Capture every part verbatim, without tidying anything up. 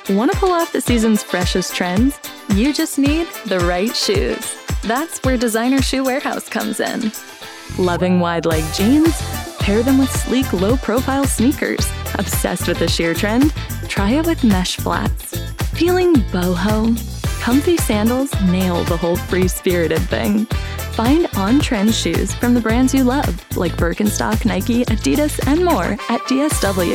Want to pull off the season's freshest trends? You just need the right shoes. That's where Designer Shoe Warehouse comes in. Loving wide-leg jeans? Pair them with sleek, low-profile sneakers. Obsessed with the sheer trend? Try it with mesh flats. Feeling boho? Comfy sandals nail the whole free-spirited thing. Find on-trend shoes from the brands you love, like Birkenstock, Nike, Adidas, and more at D S W.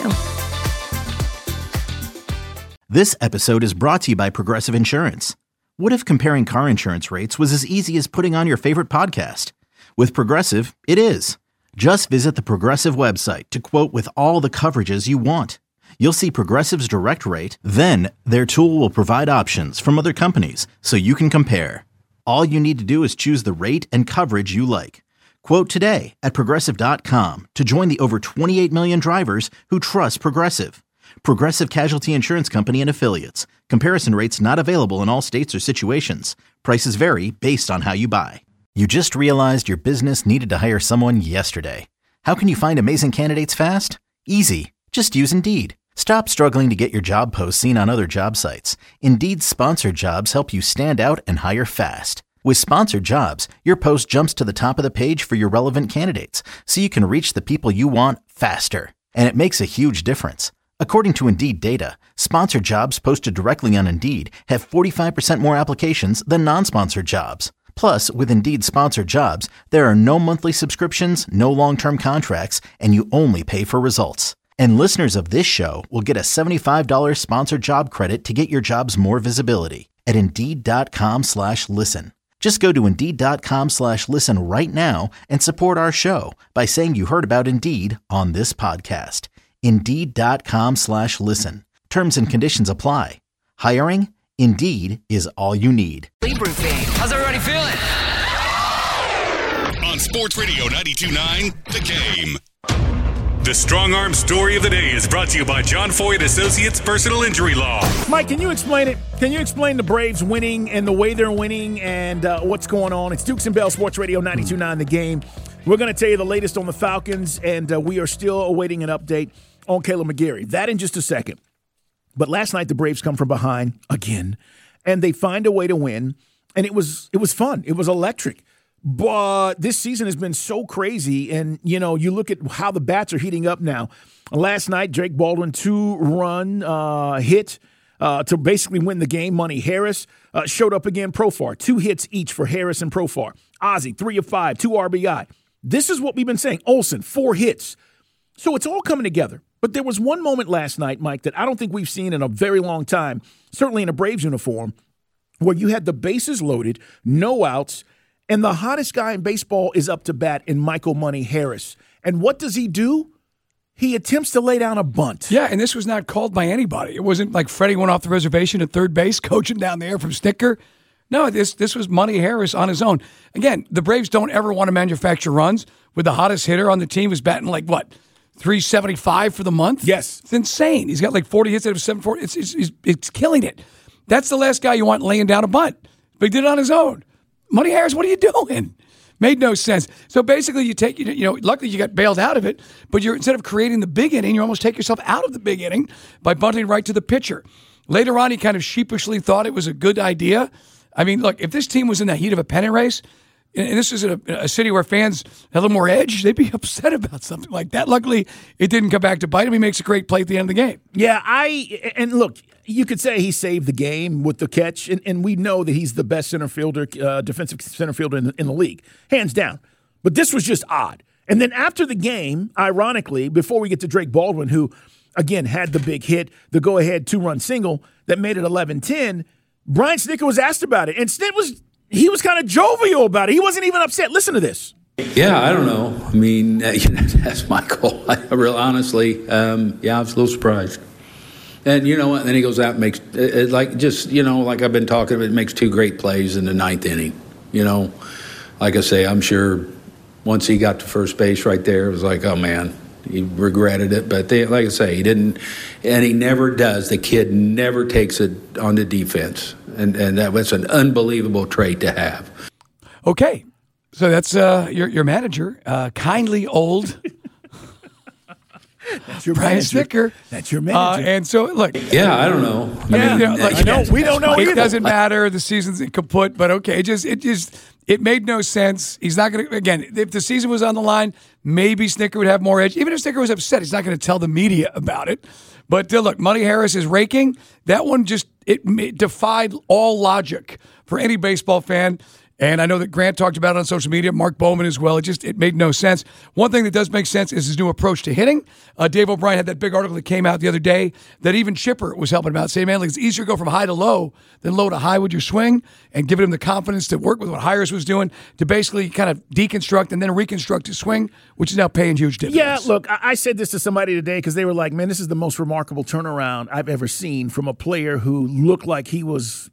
This episode is brought to you by Progressive Insurance. What if comparing car insurance rates was as easy as putting on your favorite podcast? With Progressive, it is. Just visit the Progressive website to quote with all the coverages you want. You'll see Progressive's direct rate, then their tool will provide options from other companies so you can compare. All you need to do is choose the rate and coverage you like. Quote today at Progressive dot com to join the over twenty-eight million drivers who trust Progressive. Progressive Casualty Insurance Company and Affiliates. Comparison rates not available in all states or situations. Prices vary based on how you buy. You just realized your business needed to hire someone yesterday. How can you find amazing candidates fast? Easy. Just use Indeed. Stop struggling to get your job posts seen on other job sites. Indeed's sponsored jobs help you stand out and hire fast. With sponsored jobs, your post jumps to the top of the page for your relevant candidates, so you can reach the people you want faster. And it makes a huge difference. According to Indeed data, sponsored jobs posted directly on Indeed have forty-five percent more applications than non-sponsored jobs. Plus, with Indeed sponsored jobs, there are no monthly subscriptions, no long-term contracts, and you only pay for results. And listeners of this show will get a seventy-five dollars sponsored job credit to get your jobs more visibility at Indeed.com slash listen. Just go to Indeed.com slash listen right now and support our show by saying you heard about Indeed on this podcast. Indeed.com slash listen. Terms and conditions apply. Hiring? Indeed is all you need. How's everybody feeling? On Sports Radio ninety-two point nine, The Game. The Strong Arm Story of the Day is brought to you by John Foy and Associates Personal Injury Law. Mike, can you explain it? Can you explain the Braves winning and the way they're winning and uh, what's going on? It's Dukes and Bell, Sports Radio ninety-two point nine, The Game. We're going to tell you the latest on the Falcons, and uh, we are still awaiting an update on Kaleb McGary. That in just a second. But last night, the Braves come from behind again, and they find a way to win, and it was it was fun. It was electric. But this season has been so crazy, and, you know, you look at how the bats are heating up now. Last night, Drake Baldwin, two-run uh, hit uh, to basically win the game. Money Harris uh, showed up again. Profar, two hits each for Harris and Profar. Ozzie, three of five, two R B I. This is what we've been saying. Olsen, four hits. So it's all coming together. But there was one moment last night, Mike, that I don't think we've seen in a very long time, certainly in a Braves uniform, where you had the bases loaded, no outs, and the hottest guy in baseball is up to bat in Michael Money Harris. And what does he do? He attempts to lay down a bunt. Yeah, and this was not called by anybody. It wasn't like Freddie went off the reservation at third base, coaching down there from Sticker. No, this this was Money Harris on his own. Again, the Braves don't ever want to manufacture runs with the hottest hitter on the team who's batting like, what, three seventy-five for the month? Yes. It's insane. He's got like forty hits out of seven forty. It's, it's, it's, it's killing it. That's the last guy you want laying down a bunt. But he did it on his own. Money Harris, what are you doing? Made no sense. So basically, you take, you know, luckily you got bailed out of it, but you're instead of creating the big inning, you almost take yourself out of the big inning by bunting right to the pitcher. Later on, he kind of sheepishly thought it was a good idea. I mean, look, if this team was in the heat of a pennant race, and this is a, a city where fans had a little more edge, they'd be upset about something like that. Luckily, it didn't come back to bite him. He makes a great play at the end of the game. Yeah, I and look, you could say he saved the game with the catch, and, and we know that he's the best center fielder, uh, defensive center fielder in the, in the league, hands down. But this was just odd. And then after the game, ironically, before we get to Drake Baldwin, who, again, had the big hit, the go-ahead two-run single that made it eleven ten, Brian Snitker was asked about it, and Snit was he was kind of jovial about it. He wasn't even upset. Listen to this. Yeah, I don't know. I mean, uh, you know, that's Michael. I real honestly, um, yeah, I was a little surprised. And you know what? Then he goes out and makes it, it, like just you know, like I've been talking about, it makes two great plays in the ninth inning. You know, like I say, I'm sure once he got to first base right there, it was like, oh man, he regretted it. But they, like I say, he didn't, and he never does. The kid never takes it on the defense, and and that was an unbelievable trait to have. Okay, so that's uh, your your manager, uh, kindly old. That's your Brian manager. Snitker. That's your Uh, manager. and so, look. Yeah, I don't know. I Yeah, mean, you know, like, I know. We don't know It either. doesn't matter. The season's kaput, but okay. It just, it just, it made no sense. He's not going to, again, if the season was on the line, maybe Snitker would have more edge. Even if Snitker was upset, he's not going to tell the media about it. But uh, look, Money Harris is raking. That one just, it, it defied all logic for any baseball fan. And I know that Grant talked about it on social media, Mark Bowman as well. It just, it made no sense. One thing that does make sense is his new approach to hitting. Uh, Dave O'Brien had that big article that came out the other day that even Chipper was helping about, saying, man, like, it's easier to go from high to low than low to high with your swing, and giving him the confidence to work with what Harris was doing to basically kind of deconstruct and then reconstruct his swing, which is now paying huge dividends. Yeah, look, I, I said this to somebody today because they were like, man, this is the most remarkable turnaround I've ever seen from a player who looked like he was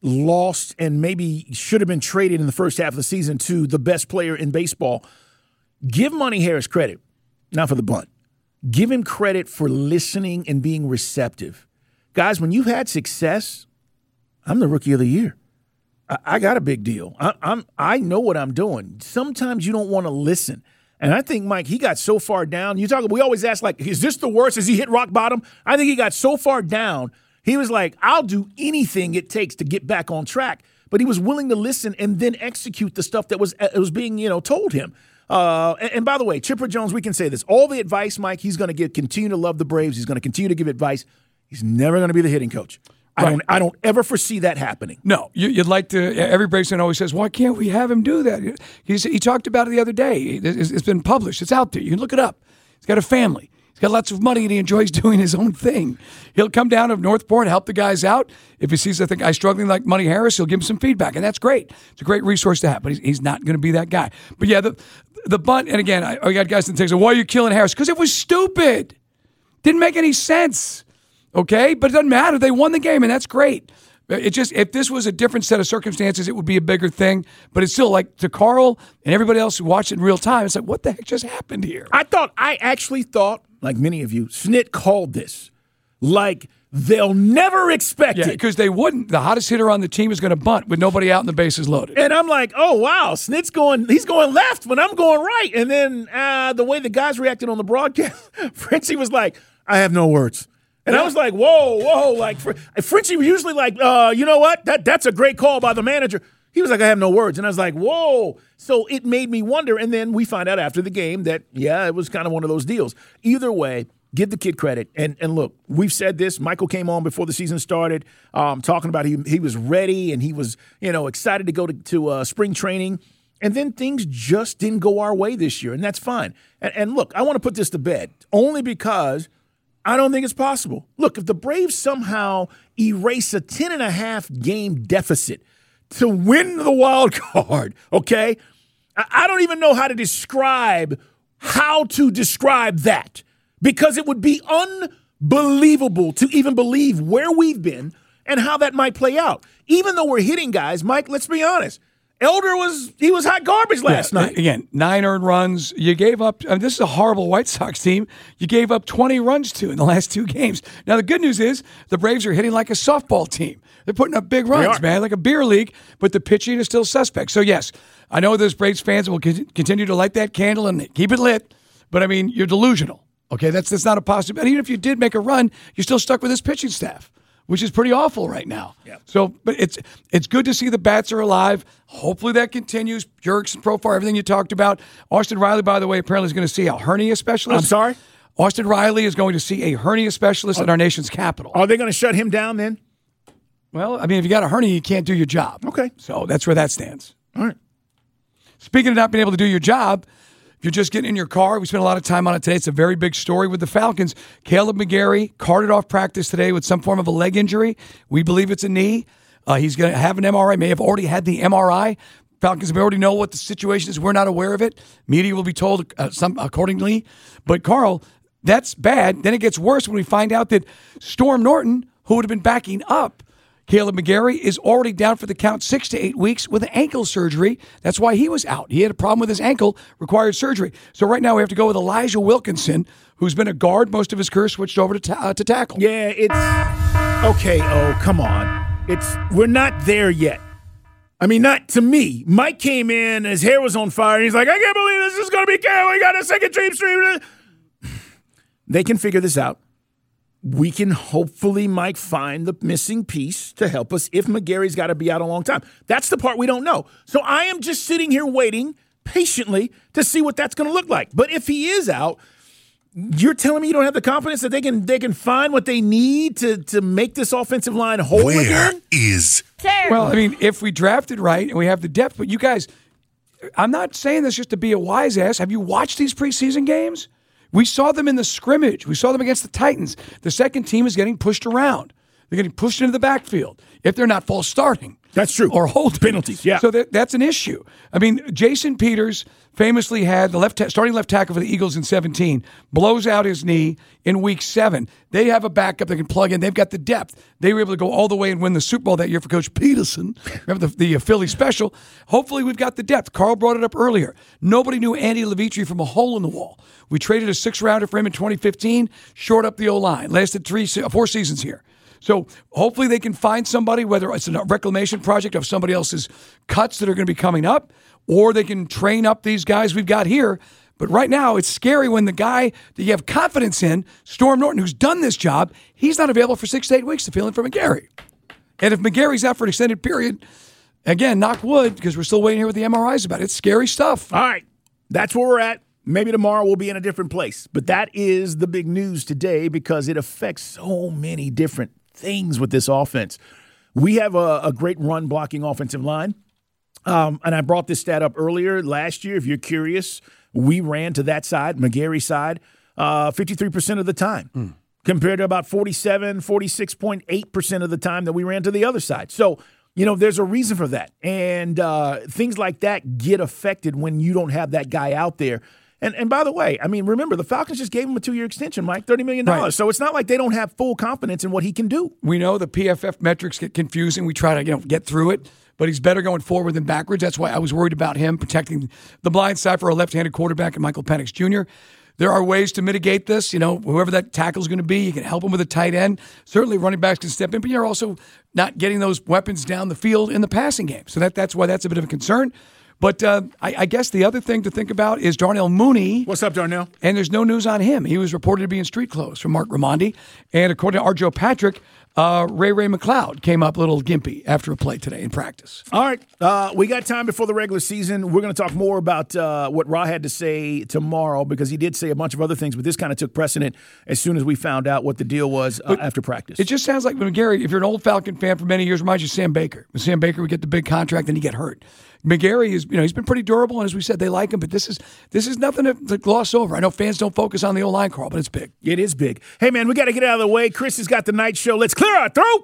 lost and maybe should have been traded in the first half of the season to the best player in baseball. Give Money Harris credit, not for the bunt. Give him credit for listening and being receptive. Guys, when you've had success, I'm the rookie of the year. I, I got a big deal. I, I'm I know what I'm doing. Sometimes you don't want to listen. And I think, Mike, he got so far down. You talk. We always ask, like, is this the worst? Has he hit rock bottom? I think he got so far down. He was like, I'll do anything it takes to get back on track. But he was willing to listen and then execute the stuff that was it was being, you know, told him. Uh, and, and by the way, Chipper Jones, we can say this. All the advice, Mike, he's going to give, continue to love the Braves. He's going to continue to give advice. He's never going to be the hitting coach. I Right. don't I don't ever foresee that happening. No, you, you'd like to. Every Braves fan always says, "Why can't we have him do that?" He's, he talked about it the other day. It's, it's been published. It's out there. You can look it up. He's got a family. He's got lots of money, and he enjoys doing his own thing. He'll come down to Northport, help the guys out. If he sees the guy struggling like Money Harris, he'll give him some feedback, and that's great. It's a great resource to have. But he's, he's not going to be that guy. But yeah, the the bunt. And again, I, I got guys that say, "Why are you killing Harris?" Because it was stupid. Didn't make any sense. Okay, but it doesn't matter. They won the game, and that's great. It just, if this was a different set of circumstances, it would be a bigger thing. But it's still like, to Carl and everybody else who watched it in real time, it's like, what the heck just happened here? I thought, I actually thought, like many of you, Snit called this. Like, they'll never expect Yeah, it. because they wouldn't. The hottest hitter on the team is going to bunt with nobody out and the bases loaded. And I'm like, oh, wow, Snit's going, he's going left when I'm going right. And then uh, the way the guys reacted on the broadcast, Frenchie was like, I have no words. And I was like, whoa, whoa. Like, Frenchie was usually like, uh, you know what? That That's a great call by the manager. He was like, I have no words. And I was like, whoa. So it made me wonder. And then we find out after the game that, yeah, it was kind of one of those deals. Either way, give the kid credit. And and look, we've said this. Michael came on before the season started, um, talking about he he was ready and he was, you know, excited to go to, to uh, spring training. And then things just didn't go our way this year, and that's fine. And, and look, I want to put this to bed only because I don't think it's possible. Look, if the Braves somehow erase a ten and a half game deficit to win the wild card, okay, I don't even know how to describe how to describe that, because it would be unbelievable to even believe where we've been and how that might play out. Even though we're hitting guys, Mike, let's be honest. Elder was he was hot garbage last Yeah, night. Again, nine earned runs. You gave up. I mean, this is a horrible White Sox team. You gave up twenty runs to in the last two games. Now, the good news is the Braves are hitting like a softball team. They're putting up big runs, man, like a beer league, but the pitching is still suspect. So, yes, I know those Braves fans will continue to light that candle and keep it lit, but, I mean, you're delusional. Okay, that's, that's not a possibility. Even if you did make a run, you're still stuck with this pitching staff, which is pretty awful right now. Yep. So, but it's it's good to see the bats are alive. Hopefully that continues. Jurickson, Profar, everything you talked about. Austin Riley, by the way, apparently is going to see a hernia specialist. I'm sorry? Austin Riley is going to see a hernia specialist Oh. in our nation's capital. Are they going to shut him down then? Well, I mean, if you got a hernia, you can't do your job. Okay. So that's where that stands. All right. Speaking of not being able to do your job, if you're just getting in your car, we spent a lot of time on it today. It's a very big story with the Falcons. Caleb McGarry carted off practice today with some form of a leg injury. We believe it's a knee. Uh, he's going to have an M R I, may have already had the M R I. Falcons already know what the situation is. We're not aware of it. Media will be told uh, some accordingly. But, Carl, that's bad. Then it gets worse when we find out that Storm Norton, who would have been backing up Caleb McGarry, is already down for the count six to eight weeks with ankle surgery. That's why he was out. He had a problem with his ankle, required surgery. So right now we have to go with Elijah Wilkinson, who's been a guard most of his career, switched over to ta- uh, to tackle. Yeah, it's okay. Oh, come on. It's we're not there yet. I mean, not to me. Mike came in, and his hair was on fire, and he's like, I can't believe this is going to be Caleb. We got a second dream stream. They can figure this out. We can hopefully, Mike, find the missing piece to help us if McGarry's got to be out a long time. That's the part we don't know. So I am just sitting here waiting patiently to see what that's going to look like. But if he is out, you're telling me you don't have the confidence that they can they can find what they need to, to make this offensive line whole Where again? is Well, I mean, if we drafted right and we have the depth, but you guys, I'm not saying this just to be a wise ass. Have you watched these preseason games? We saw them in the scrimmage. We saw them against the Titans. The second team is getting pushed around. They're getting pushed into the backfield if they're not false starting. That's true. Or holding. Penalties, yeah. So that, that's an issue. I mean, Jason Peters famously had the left ta- starting left tackle for the Eagles in seventeen, blows out his knee in week seven. They have a backup they can plug in. They've got the depth. They were able to go all the way and win the Super Bowl that year for Coach Peterson. Remember the, the uh, Philly special? Hopefully we've got the depth. Carl brought it up earlier. Nobody knew Andy Levitre from a hole in the wall. We traded a six-rounder for him in twenty fifteen, shored up the O-line, lasted three, four seasons here. So hopefully they can find somebody, whether it's a reclamation project of somebody else's cuts that are going to be coming up, or they can train up these guys we've got here. But right now, it's scary when the guy that you have confidence in, Storm Norton, who's done this job, he's not available for six to eight weeks to fill in for McGarry. And if McGarry's out for an extended period, again, knock wood, because we're still waiting here with the M R Is about it. It's scary stuff. All right. That's where we're at. Maybe tomorrow we'll be in a different place. But that is the big news today because it affects so many different things with this offense. We have a, a great run blocking offensive line. Um, and I brought this stat up earlier last year. If you're curious, we ran to that side, McGarry side, uh, fifty-three percent of the time mm. compared to about forty-seven, forty-six point eight percent of the time that we ran to the other side. So, you know, there's a reason for that. And uh, things like that get affected when you don't have that guy out there. And and by the way, I mean, remember, the Falcons just gave him a two-year extension, Mike, thirty million dollars. Right. So it's not like they don't have full confidence in what he can do. We know the P F F metrics get confusing. We try to, you know, get through it. But he's better going forward than backwards. That's why I was worried about him protecting the blind side for a left-handed quarterback and Michael Penix Junior There are ways to mitigate this. You know, whoever that tackle is going to be, you can help him with a tight end. Certainly running backs can step in, but you're also not getting those weapons down the field in the passing game. So that that's why that's a bit of a concern. But uh, I, I guess the other thing to think about is Darnell Mooney. What's up, Darnell? And there's no news on him. He was reported to be in street clothes from Mark Raimondi. And according to Arjo Patrick, uh, Ray Ray McLeod came up a little gimpy after a play today in practice. All right. Uh, we got time before the regular season. We're going to talk more about uh, what Ra had to say tomorrow because he did say a bunch of other things, but this kind of took precedent as soon as we found out what the deal was uh, after practice. It just sounds like, McGarry, if you're an old Falcon fan for many years, reminds you of Sam Baker. When Sam Baker would get the big contract, then he get hurt. McGarry is, you know, he's been pretty durable, and as we said, they like him. But this is this is nothing to, to gloss over. I know fans don't focus on the O-line, Carl, but it's big. It is big. Hey, man, we got to get out of the way. Chris has got the night show. Let's clear our throat.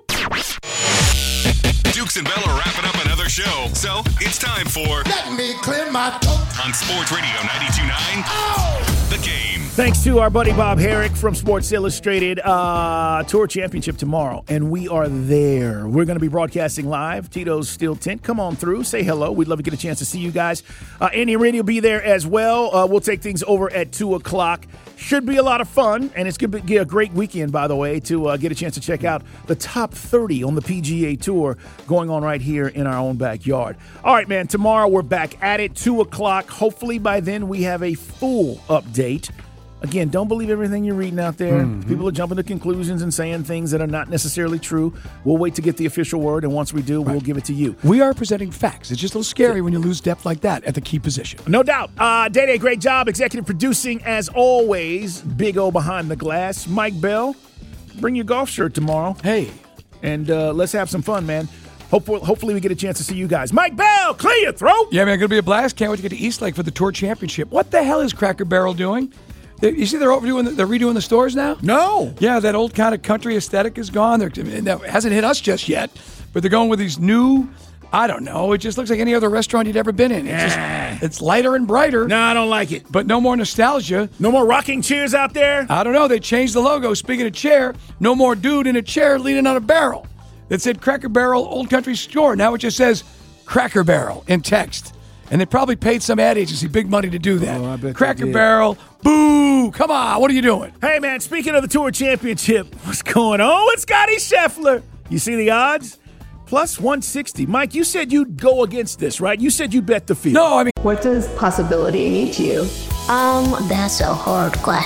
Dukes and Bell are wrapping up another show, so it's time for Let me clear my throat on Sports Radio ninety-two point nine. Oh! The Game. Thanks to our buddy Bob Herrick from Sports Illustrated. Uh, Tour Championship tomorrow, and we are there. We're going to be broadcasting live. Tito's Steel Tent. Come on through. Say hello. We'd love to get a chance to see you guys. Uh, Andy and Randy will be there as well. Uh, we'll take things over at two o'clock. Should be a lot of fun, and it's going to be a great weekend, by the way, to uh, get a chance to check out the top thirty on the P G A Tour going on right here in our own backyard. All right, man, tomorrow we're back at it, two o'clock. Hopefully by then we have a full update. Again, don't believe everything you're reading out there. Mm-hmm. People are jumping to conclusions and saying things that are not necessarily true. We'll wait to get the official word, and once we do, right. we'll give it to you. We are presenting facts. It's just a little scary when you lose depth like that at the key position. No doubt. Uh, Day-Day, great job. Executive producing, as always. Big O behind the glass. Mike Bell, bring your golf shirt tomorrow. Hey. And uh, let's have some fun, man. Hopefully, hopefully we get a chance to see you guys. Mike Bell, clear your throat. Yeah, man, going to be a blast. Can't wait to get to Eastlake for the Tour Championship. What the hell is Cracker Barrel doing? You see, they're overdoing. The, they're redoing the stores now. No. Yeah, that old kind of country aesthetic is gone. They're, that hasn't hit us just yet, but they're going with these new. I don't know. It just looks like any other restaurant you'd ever been in. It's just, it's lighter and brighter. No, I don't like it. But no more nostalgia. No more rocking chairs out there. I don't know. They changed the logo. Speaking of chair, no more dude in a chair leaning on a barrel. That said Cracker Barrel Old Country Store. Now it just says Cracker Barrel in text. And they probably paid some ad agency big money to do that. Oh, I bet Cracker Barrel, boo! Come on, what are you doing? Hey, man, speaking of the Tour Championship, what's going on with Scotty Scheffler? You see the odds? Plus one sixty. Mike, you said you'd go against this, right? You said you bet the field. No, I mean... What does possibility mean to you? Um, that's a hard question.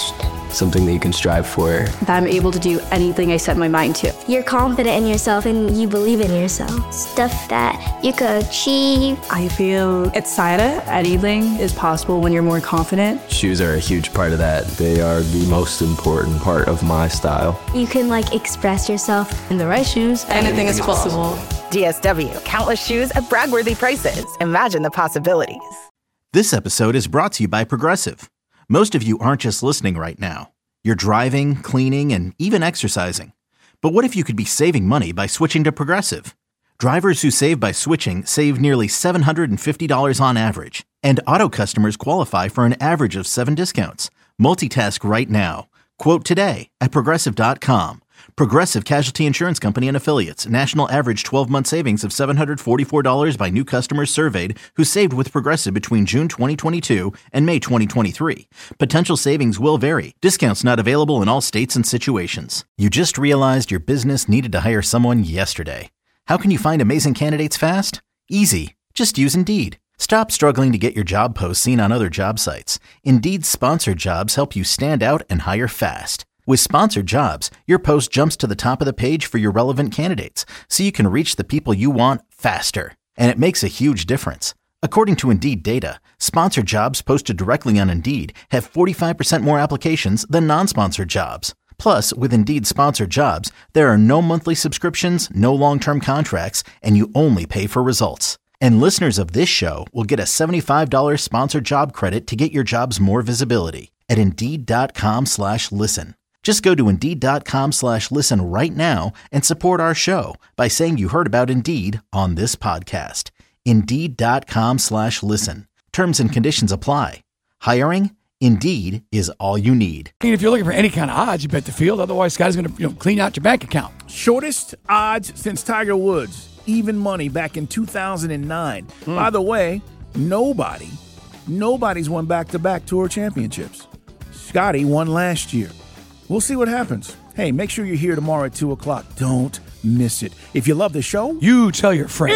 something that you can strive for. That I'm able to do anything I set my mind to. You're confident in yourself and you believe in yourself. Stuff that you could achieve. I feel excited. Anything is possible when you're more confident. Shoes are a huge part of that. They are the most important part of my style. You can like express yourself. In the right shoes, anything is possible. D S W, countless shoes at brag-worthy prices. Imagine the possibilities. This episode is brought to you by Progressive. Most of you aren't just listening right now. You're driving, cleaning, and even exercising. But what if you could be saving money by switching to Progressive? Drivers who save by switching save nearly seven hundred fifty dollars on average. And auto customers qualify for an average of seven discounts. Multitask right now. Quote today at Progressive dot com. Progressive Casualty Insurance Company and Affiliates. National average twelve-month savings of seven hundred forty-four dollars by new customers surveyed who saved with Progressive between June twenty twenty-two and May twenty twenty-three. Potential savings will vary. Discounts not available in all states and situations. You just realized your business needed to hire someone yesterday. How can you find amazing candidates fast? Easy. Just use Indeed. Stop struggling to get your job posts seen on other job sites. Indeed's sponsored jobs help you stand out and hire fast. With sponsored jobs, your post jumps to the top of the page for your relevant candidates, so you can reach the people you want faster. And it makes a huge difference. According to Indeed data, sponsored jobs posted directly on Indeed have forty-five percent more applications than non-sponsored jobs. Plus, with Indeed sponsored jobs, there are no monthly subscriptions, no long-term contracts, and you only pay for results. And listeners of this show will get a seventy-five dollars sponsored job credit to get your jobs more visibility at Indeed.com slash listen. Just go to Indeed.com slash listen right now and support our show by saying you heard about Indeed on this podcast. Indeed.com slash listen. Terms and conditions apply. Hiring? Indeed is all you need. I mean, if you're looking for any kind of odds, you bet the field. Otherwise, Scotty's going to you know, clean out your bank account. Shortest odds since Tiger Woods. Even money back in two thousand nine. Mm. By the way, nobody, nobody's won back-to-back tour championships. Scotty won last year. We'll see what happens. Hey, make sure you're here tomorrow at two o'clock. Don't miss it. If you love the show, you tell your friends.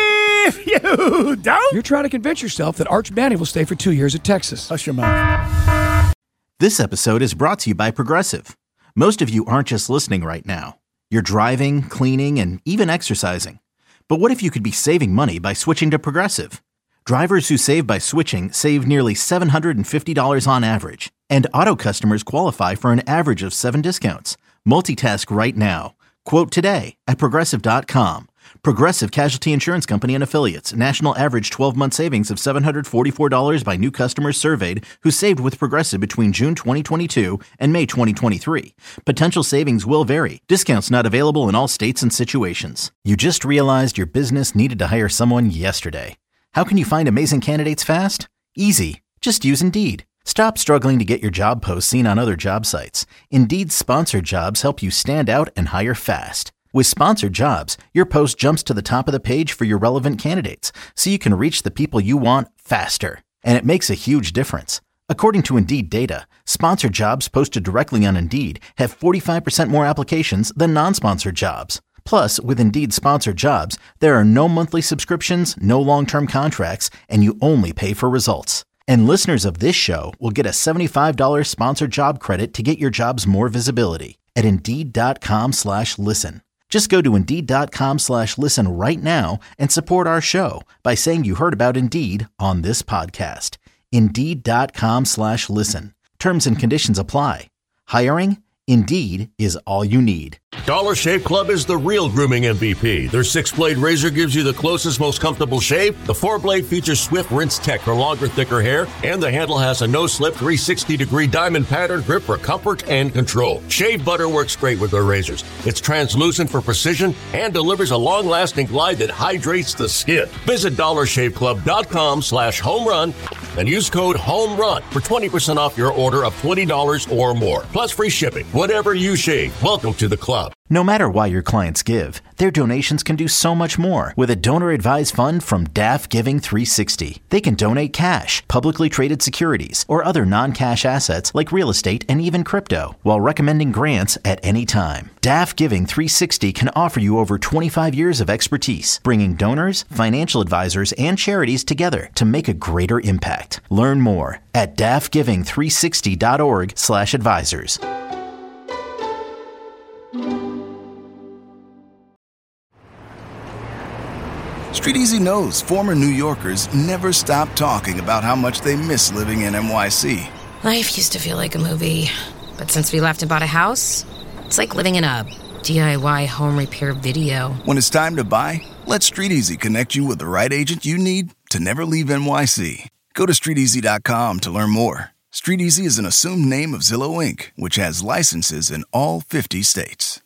If you don't, you're trying to convince yourself that Arch Manning will stay for two years at Texas. Hush your mouth. This episode is brought to you by Progressive. Most of you aren't just listening right now. You're driving, cleaning, and even exercising. But what if you could be saving money by switching to Progressive? Drivers who save by switching save nearly seven hundred fifty dollars on average. And auto customers qualify for an average of seven discounts. Multitask right now. Quote today at Progressive dot com. Progressive Casualty Insurance Company and Affiliates. National average twelve-month savings of seven hundred forty-four dollars by new customers surveyed who saved with Progressive between June twenty twenty-two and May twenty twenty-three. Potential savings will vary. Discounts not available in all states and situations. You just realized your business needed to hire someone yesterday. How can you find amazing candidates fast? Easy. Just use Indeed. Stop struggling to get your job posts seen on other job sites. Indeed's sponsored jobs help you stand out and hire fast. With sponsored jobs, your post jumps to the top of the page for your relevant candidates, so you can reach the people you want faster. And it makes a huge difference. According to Indeed data, sponsored jobs posted directly on Indeed have forty-five percent more applications than non-sponsored jobs. Plus, with Indeed sponsored jobs, there are no monthly subscriptions, no long-term contracts, and you only pay for results. And listeners of this show will get a seventy-five dollars sponsored job credit to get your jobs more visibility at Indeed.com slash listen. Just go to Indeed.com slash listen right now and support our show by saying you heard about Indeed on this podcast. Indeed.com slash listen. Terms and conditions apply. Hiring? Indeed is all you need. Dollar Shave Club is the real grooming M V P. Their six-blade razor gives you the closest, most comfortable shave. The four-blade features Swift Rinse Tech for longer, thicker hair. And the handle has a no-slip three hundred sixty degree diamond pattern grip for comfort and control. Shave butter works great with their razors. It's translucent for precision and delivers a long-lasting glide that hydrates the skin. Visit dollar shave club dot com slash home run and use code HOMERUN for twenty percent off your order of twenty dollars or more, plus free shipping. Whatever you shave, welcome to the club. No matter why your clients give, their donations can do so much more with a donor-advised fund from D A F Giving three sixty. They can donate cash, publicly traded securities, or other non-cash assets like real estate and even crypto, while recommending grants at any time. D A F Giving three sixty can offer you over twenty-five years of expertise, bringing donors, financial advisors, and charities together to make a greater impact. Learn more at D A F giving three sixty dot org slash advisors. Street Easy knows former New Yorkers never stop talking about how much they miss living in N Y C. Life used to feel like a movie, but since we left and bought a house, it's like living in a D I Y home repair video. When it's time to buy, let Street Easy connect you with the right agent you need to never leave N Y C. Go to street easy dot com to learn more. Street Easy is an assumed name of Zillow Incorporated, which has licenses in all fifty states.